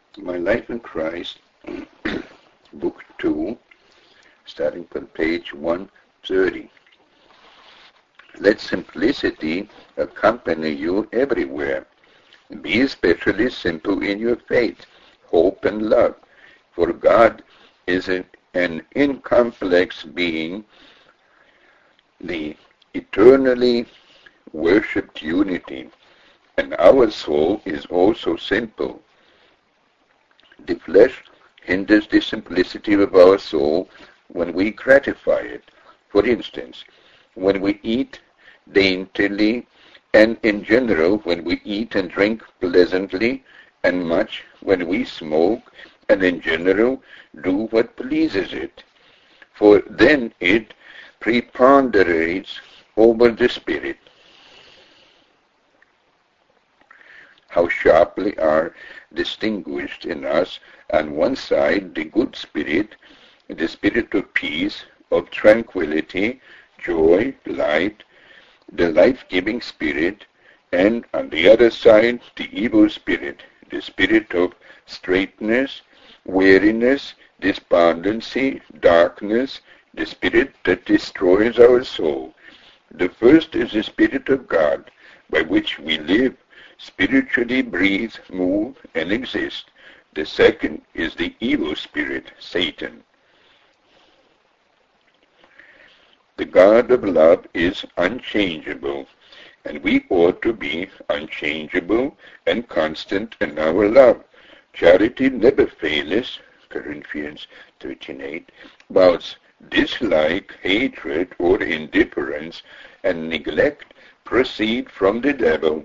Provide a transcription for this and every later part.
My Life in Christ, Book 2, starting from page 130. Let simplicity accompany you everywhere. Be especially simple in your faith, hope, and love, for God is an incomplex being, the eternally worshipped unity, and our soul is also simple. The flesh hinders the simplicity of our soul when we gratify it. For instance, when we eat daintily, and in general when we eat and drink pleasantly, and much when we smoke, and in general do what pleases it. For then it preponderates over the spirit. How sharply are distinguished in us on one side the good spirit, the spirit of peace, of tranquility, joy, light, the life-giving spirit, and on the other side the evil spirit, the spirit of straitness, weariness, despondency, darkness, the spirit that destroys our soul. The first is the Spirit of God, by which we live, spiritually breathe, move, and exist. The second is the evil spirit, Satan. The God of love is unchangeable, and we ought to be unchangeable and constant in our love. Charity never fails, Corinthians 13:8, whilst dislike, hatred, or indifference and neglect proceed from the devil.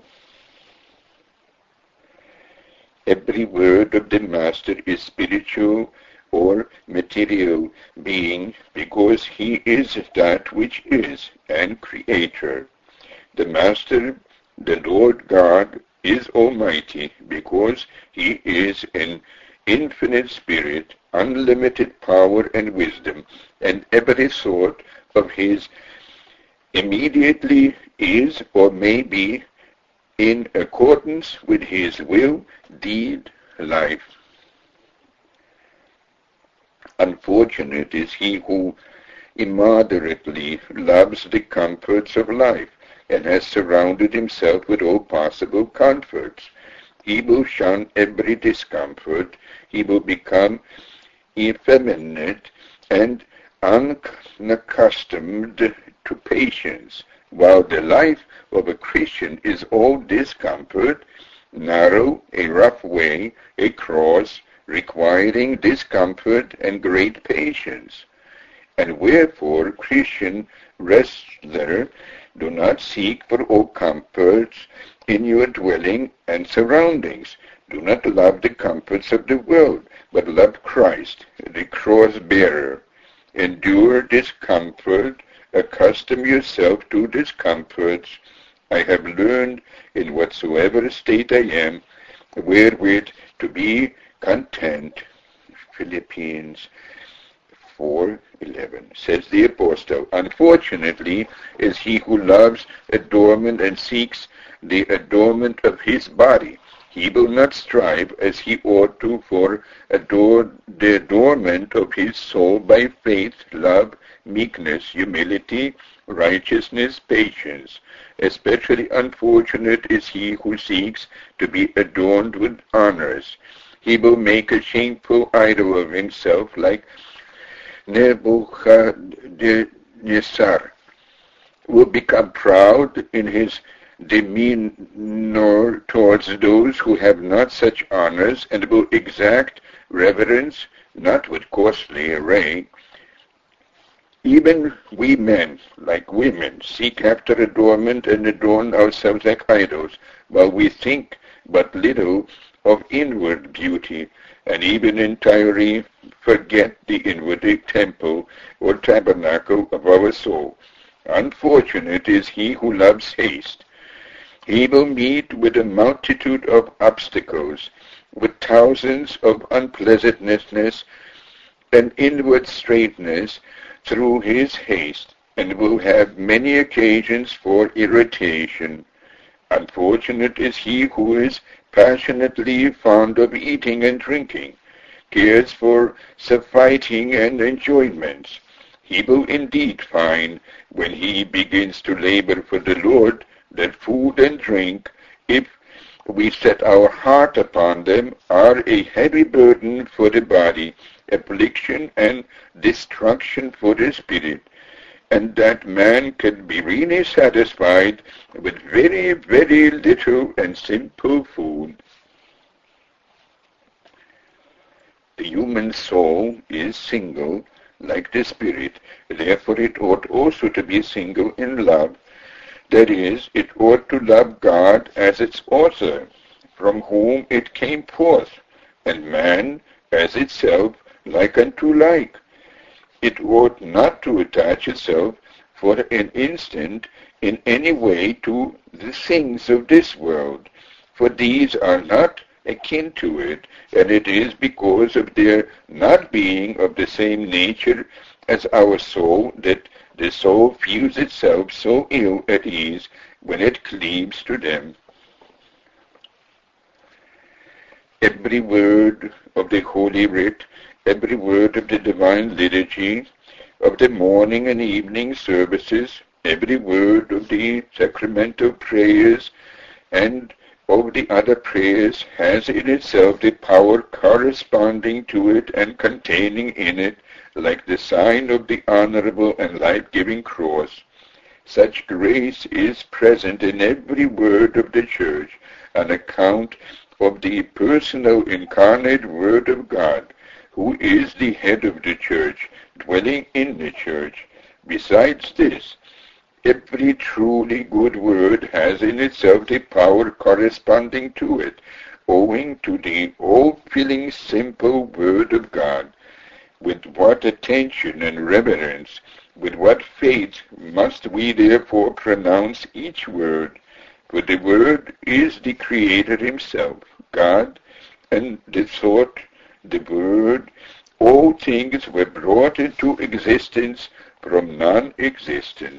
Every word of the Master is spiritual or material being, because he is that which is, and Creator. The Master, the Lord God, is Almighty, because he is an infinite spirit, unlimited power and wisdom, and every thought of his immediately is or may be in accordance with his will, deed, life. Unfortunate is he who immoderately loves the comforts of life and has surrounded himself with all possible comforts. He will shun every discomfort. He will become effeminate and unaccustomed to patience, while the life of a Christian is all discomfort, narrow, a rough way, a cross, requiring discomfort and great patience. And wherefore, Christian wrestler, do not seek for all comforts in your dwelling and surroundings. Do not love the comforts of the world, but love Christ, the cross-bearer. Endure discomfort, accustom yourself to discomforts. I have learned in whatsoever state I am, wherewith to be content. Philippians 4:11. Says the apostle, unfortunately is he who loves adornment and seeks the adornment of his body. He will not strive as he ought to for the adornment of his soul by faith, love, meekness, humility, righteousness, patience. Especially unfortunate is he who seeks to be adorned with honors. He will make a shameful idol of himself like Nebuchadnezzar, will become proud in his demeanor towards those who have not such honors, and will exact reverence, not with costly array. Even we men, like women, seek after adornment and adorn ourselves like idols, while we think but little of inward beauty, and even entirely forget the inward temple or tabernacle of our soul. Unfortunate is he who loves haste. He will meet with a multitude of obstacles, with thousands of unpleasantnesses and inward straitness through his haste, and will have many occasions for irritation. Unfortunate is he who is passionately fond of eating and drinking, cares for surfeiting and enjoyments. He will indeed find, when he begins to labor for the Lord, that food and drink, if we set our heart upon them, are a heavy burden for the body, affliction and destruction for the spirit, and that man can be really satisfied with very, very little and simple food. The human soul is single, like the spirit, therefore it ought also to be single in love. That is, it ought to love God as its author, from whom it came forth, and man as itself, like unto like. It ought not to attach itself for an instant in any way to the things of this world, for these are not akin to it, and it is because of their not being of the same nature as our soul that the soul feels itself so ill at ease when it cleaves to them. Every word of the Holy Writ, every word of the Divine Liturgy, of the morning and evening services, every word of the sacramental prayers and of the other prayers has in itself the power corresponding to it and containing in it, like the sign of the honorable and life-giving cross. Such grace is present in every word of the Church, on account of the personal incarnate Word of God, who is the head of the Church, dwelling in the Church. Besides this, every truly good word has in itself the power corresponding to it, owing to the all-filling simple Word of God. With what attention and reverence, with what faith must we therefore pronounce each word, for the Word is the Creator Himself, God, and the thought, the Word, all things were brought into existence from non-existence.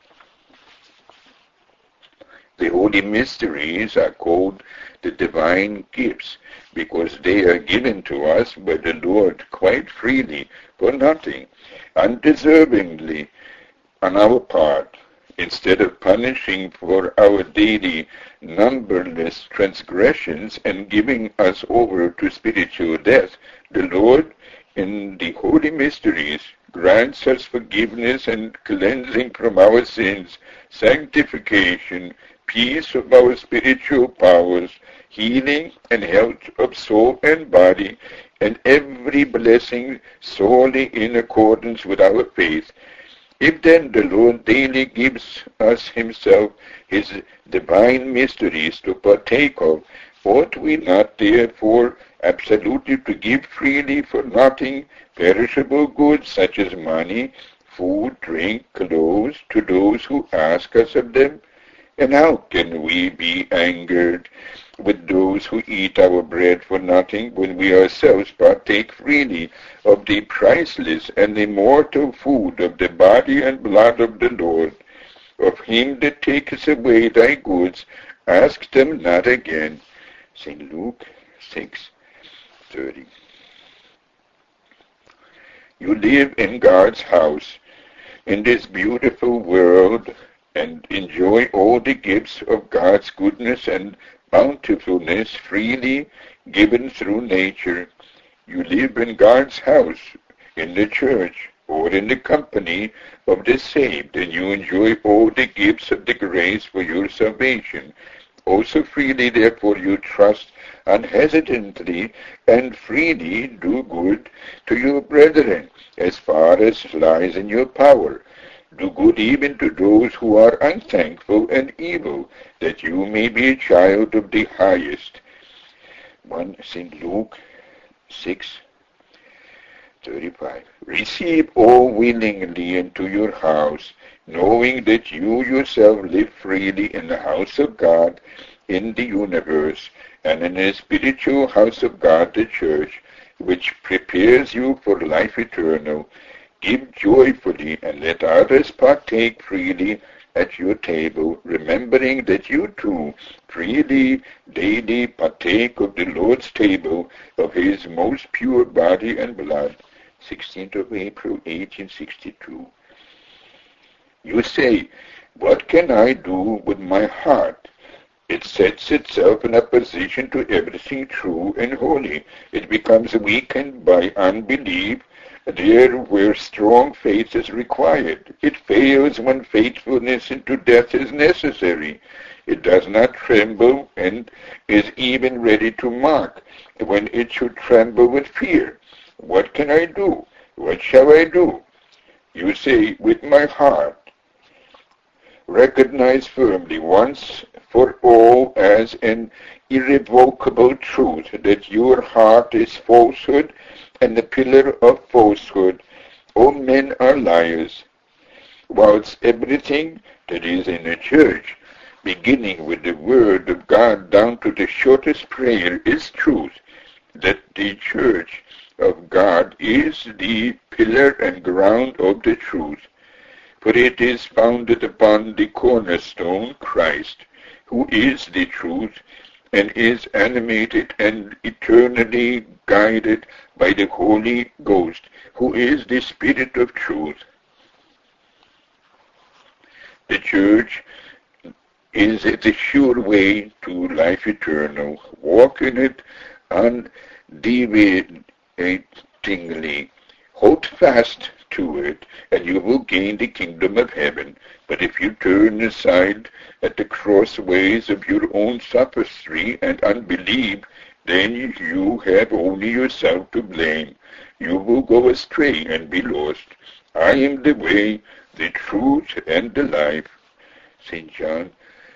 The holy mysteries are called the divine gifts, because they are given to us by the Lord quite freely, for nothing, undeservingly on our part. Instead of punishing for our daily numberless transgressions and giving us over to spiritual death, the Lord, in the holy mysteries, grants us forgiveness and cleansing from our sins, sanctification, peace of our spiritual powers, healing and health of soul and body, and every blessing solely in accordance with our faith. If then the Lord daily gives us Himself, His divine mysteries to partake of, ought we not therefore absolutely to give freely for nothing perishable goods such as money, food, drink, clothes, to those who ask us of them? And how can we be angered with those who eat our bread for nothing, when we ourselves partake freely of the priceless and immortal food of the body and blood of the Lord? Of Him that taketh away thy goods, ask them not again. St. Luke 6:30. You live in God's house, in this beautiful world, and enjoy all the gifts of God's goodness and bountifulness freely given through nature. You live in God's house, in the church, or in the company of the saved, and you enjoy all the gifts of the grace for your salvation. Also freely, therefore, you trust unhesitantly and freely do good to your brethren, as far as lies in your power. Do good even to those who are unthankful and evil, that you may be a child of the highest. 1 St. Luke 6:35. Receive all willingly into your house, knowing that you yourself live freely in the house of God in the universe, and in the spiritual house of God, the Church, which prepares you for life eternal. Give joyfully, and let others partake freely at your table, remembering that you too freely daily partake of the Lord's table of his most pure body and blood. 16th of April, 1862. You say, what can I do with my heart? It sets itself in opposition to everything true and holy. It becomes weakened by unbelief there where strong faith is required. It fails when faithfulness unto death is necessary. It does not tremble and is even ready to mock when it should tremble with fear. What can I do? What shall I do? You say, with my heart. Recognize firmly once for all as an irrevocable truth that your heart is falsehood and the pillar of falsehood. All men are liars, whilst everything that is in a church, beginning with the Word of God down to the shortest prayer, is truth, that the church of God is the pillar and ground of the truth. For it is founded upon the cornerstone, Christ, who is the truth, and is animated and eternally guided by the Holy Ghost, who is the Spirit of truth. The church is the sure way to life eternal. Walk in it undeviatingly. Hold fast to it, and you will gain the kingdom of heaven. But if you turn aside at the crossways of your own sophistry and unbelief, then you have only yourself to blame. You will go astray and be lost. I am the way, the truth, and the life. St. John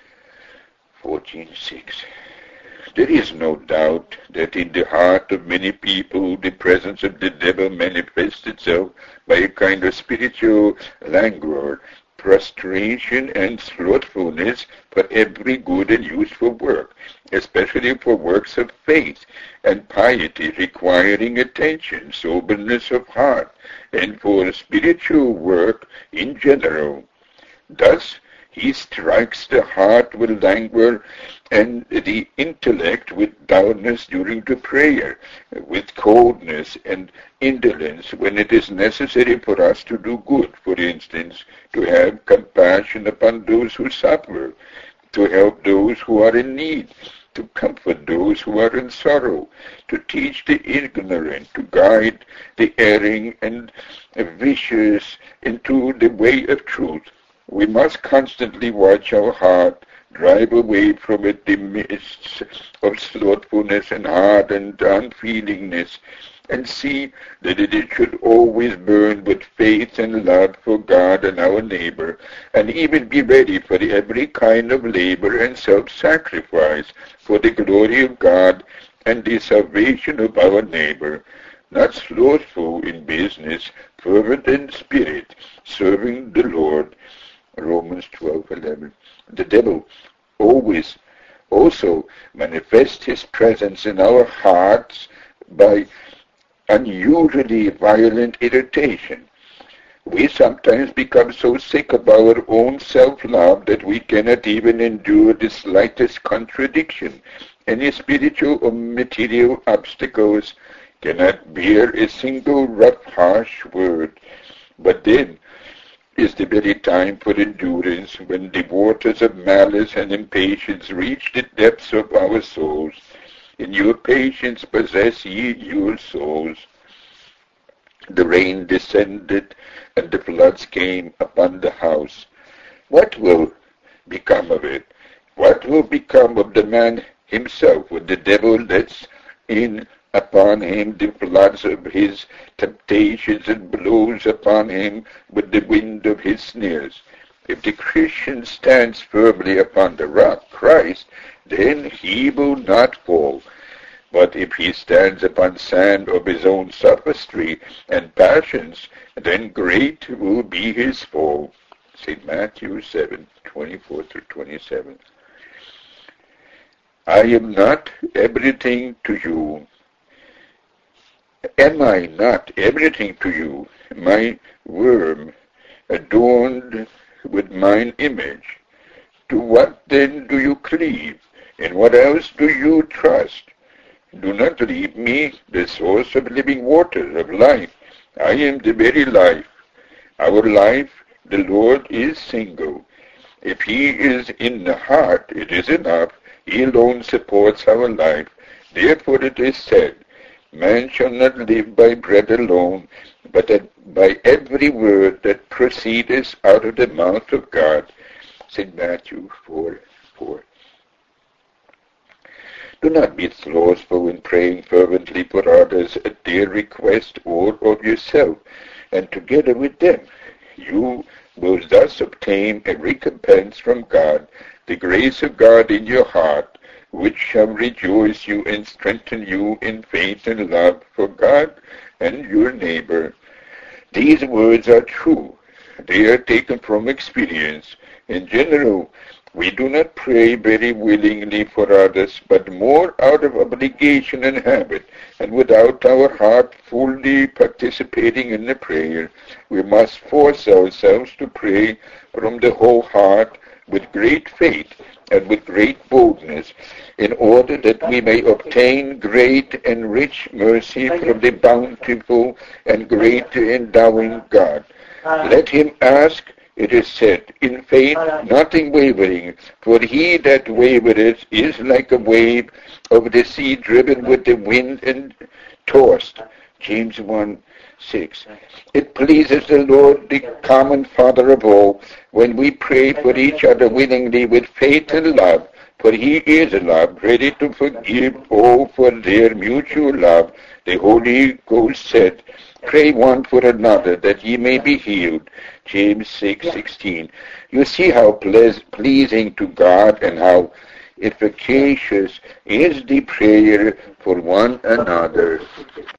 14:6. There is no doubt that in the heart of many people the presence of the devil manifests itself by a kind of spiritual languor, prostration, and slothfulness for every good and useful work, especially for works of faith and piety requiring attention, soberness of heart, and for spiritual work in general. Thus, he strikes the heart with languor and the intellect with dullness during the prayer, with coldness and indolence when it is necessary for us to do good, for instance, to have compassion upon those who suffer, to help those who are in need, to comfort those who are in sorrow, to teach the ignorant, to guide the erring and vicious into the way of truth. We must constantly watch our heart, drive away from it the mists of slothfulness and hardened unfeelingness, and see that it should always burn with faith and love for God and our neighbor, and even be ready for every kind of labor and self-sacrifice for the glory of God and the salvation of our neighbor. Not slothful in business, fervent in spirit, serving the Lord. Romans 12:11. The devil always also manifests his presence in our hearts by unusually violent irritation. We sometimes become so sick of our own self-love that we cannot even endure the slightest contradiction. Any spiritual or material obstacles cannot bear a single rough, harsh word. But then is the very time for endurance, when the waters of malice and impatience reach the depths of our souls. In your patience possess ye your souls. The rain descended, and the floods came upon the house. What will become of it? What will become of the man himself when the devil lets in upon him the floods of his temptations and blows upon him with the wind of his snares? If the Christian stands firmly upon the rock, Christ, then he will not fall. But if he stands upon sand of his own sophistry and passions, then great will be his fall. St. Matthew 7:24-27. I am not everything to you. Am I not everything to you, my worm, adorned with mine image. To what then do you cleave? In what else do you trust? Do not leave me, the source of living water, of life. I am the very life. Our life, the Lord, is single. If he is in the heart, it is enough. He alone supports our life. Therefore it is said, man shall not live by bread alone, but by every word that proceedeth out of the mouth of God. St. Matthew 4:4. Do not be slothful in praying fervently for others at their request or of yourself, and together with them you will thus obtain a recompense from God, the grace of God in your heart, which shall rejoice you and strengthen you in faith and love for God and your neighbor. These words are true. They are taken from experience. In general, we do not pray very willingly for others, but more out of obligation and habit, and without our heart fully participating in the prayer. We must force ourselves to pray from the whole heart with great faith and with great boldness, in order that we may obtain great and rich mercy from the bountiful and great endowing God. Let him ask, it is said, in faith, nothing wavering, for he that wavereth is like a wave of the sea driven with the wind and tossed. James 1:6. It pleases the Lord, the common Father of all, when we pray for each other willingly with faith and love, for he is love, ready to forgive all for their mutual love. The Holy Ghost said, pray one for another, that ye may be healed. James 6:16. You see how pleasing to God and how efficacious is the prayer for one another.